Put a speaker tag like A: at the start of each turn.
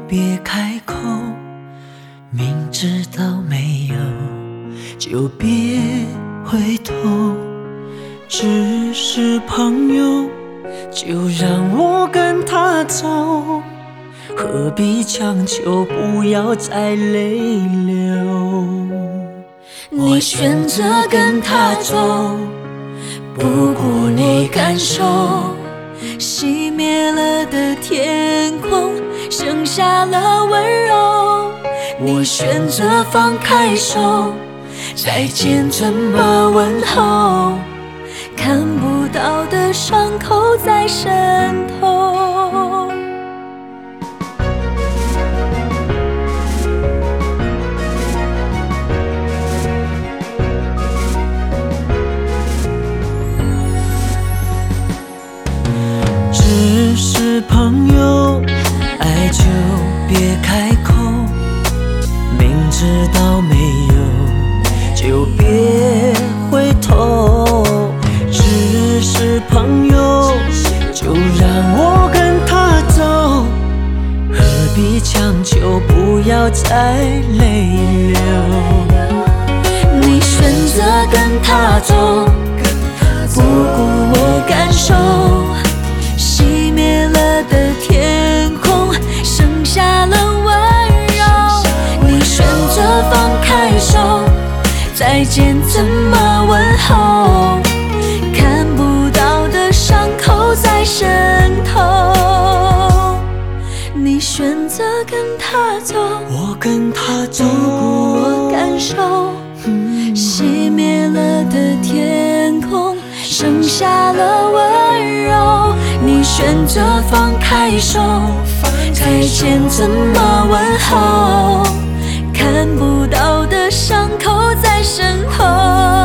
A: 别开口，明知道没有就别回头，只是朋友就让我跟他走，何必强求，不要再泪流。
B: 你选择跟他走，不顾你感受，熄灭了的天空剩下了温柔。你选择放开手，再见怎么问候，看不到的伤口在渗透。
A: 只是朋友，爱就别开口，明知道没有就别回头，只是朋友就让我跟他走，何必强求，不要再泪流。
B: 你选择跟他走，不顾我感受，熄灭了的天空剩下了温柔。你选择放开手，再见怎么问候，看不到的伤口在渗透。你选择跟他走，
A: 我跟他走，
B: 不顾我感受，熄灭了的天空剩下了温柔。你选择放开手，再见怎么问候，看不到的伤口在渗透。